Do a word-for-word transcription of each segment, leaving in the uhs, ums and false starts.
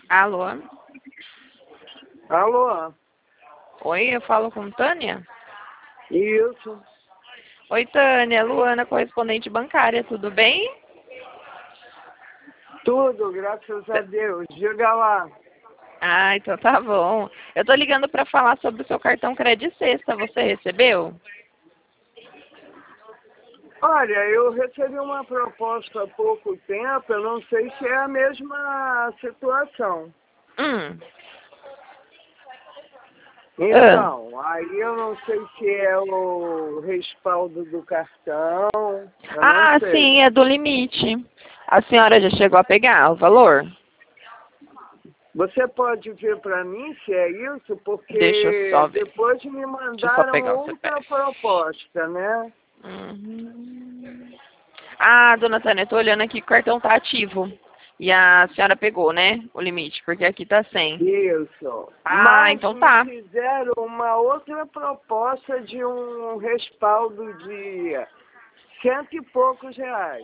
Alô? Alô? Oi, eu falo com Tânia? Isso. Oi, Tânia, Luana, correspondente bancária, tudo bem? Tudo, graças a Deus. Diga lá. Ah, então tá bom. Eu tô ligando para falar sobre o seu cartão Crédito Sexta, você recebeu? Olha, eu recebi uma proposta há pouco tempo, eu não sei se é a mesma situação. Hum. Então, ah. aí eu não sei se é o respaldo do cartão, eu Ah, não sei. sim, é do limite. A senhora já chegou a pegar o valor? Você pode ver para mim se é isso, porque Deixa eu só ver. depois me Deixa eu só mandaram pegar o outra C P F. proposta, né? Uhum. Ah, dona Tânia, eu tô olhando aqui que o cartão tá ativo. E a senhora pegou, né, o limite, porque aqui tá cem. Isso. Ah, Mas então me tá. fizeram uma outra proposta de um respaldo de cento e poucos reais.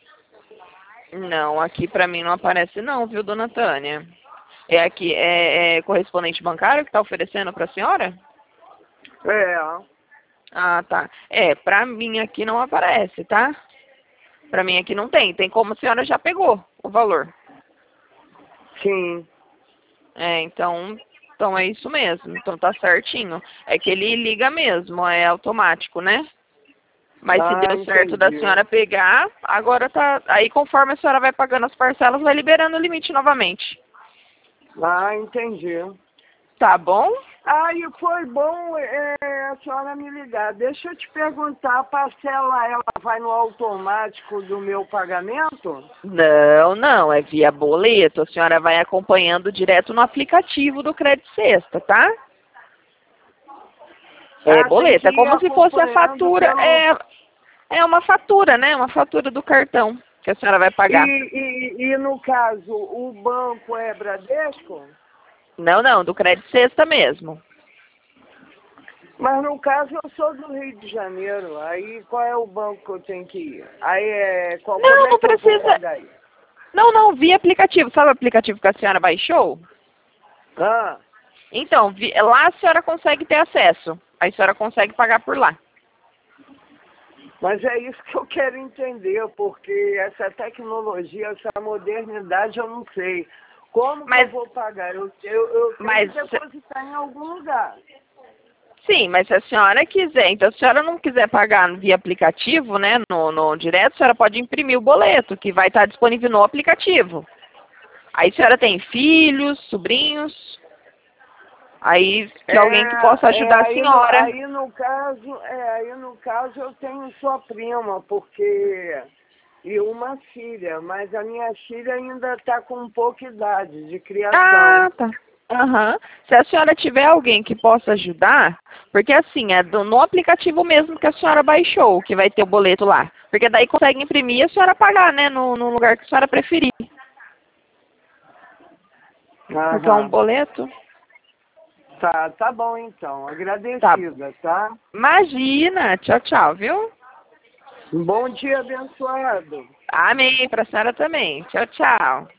Não, aqui pra mim não aparece não, viu, dona Tânia? É aqui, é, é correspondente bancário que tá oferecendo pra senhora? É, Ah, tá. É, pra mim aqui não aparece, tá? Pra mim aqui não tem. Tem como a senhora já pegou o valor. sim. É, então, então é isso mesmo. Então tá certinho. É que ele liga mesmo, é automático, né? Mas se Ah, deu certo da entendi. senhora pegar, agora tá. Aí conforme a senhora vai pagando as parcelas, vai liberando o limite novamente. Ah, entendi. Tá bom? Ah, e foi bom é, a senhora me ligar. Deixa eu te perguntar, a parcela ela vai no automático do meu pagamento? Não, não, é via boleto. A senhora vai acompanhando direto no aplicativo do Crédito Sexta, tá? É Ah, tem boleto, que é ir como se fosse a acompanhando fatura, pelo... é, é uma fatura, né? Uma fatura do cartão que a senhora vai E, pagar. e, e no caso, o banco é Bradesco? Não, não, do Crédito Sexta mesmo. Mas no caso eu sou do Rio de Janeiro, aí qual é o banco que eu tenho que ir? Aí é, qual, como Não, é não que eu vou precisa. pagar isso? Não, não, via aplicativo. Sabe o aplicativo que a senhora baixou? Ah, Então, vi- lá a senhora consegue ter acesso. Aí a senhora consegue pagar por lá. mas é isso que eu quero entender, porque essa tecnologia, essa modernidade eu não sei. Como que eu Mas, vou pagar? Eu, eu, eu tenho que mas, depositar em algum lugar. sim, mas se a senhora quiser, então se a senhora não quiser pagar via aplicativo, né, no, no direto, a senhora pode imprimir o boleto, que vai estar disponível no aplicativo. Aí a senhora tem filhos, sobrinhos, aí que alguém que possa É, é, ajudar a aí, no, senhora. aí no caso, é, aí no caso eu tenho só prima, porque e uma filha, mas a minha filha ainda está com pouca idade de criação. Ah, tá. Aham. Se a senhora tiver alguém que possa ajudar, porque assim, é do- no aplicativo mesmo que a senhora baixou, que vai ter o boleto lá. Porque daí consegue imprimir e a senhora pagar, né, no, no lugar que a senhora preferir. Porque é um Aham. boleto. Tá, tá bom então. Tá. Agradecida, tá? Imagina. Tchau, tchau, viu? Um bom dia abençoado. Amém. Pra senhora também. Tchau, tchau.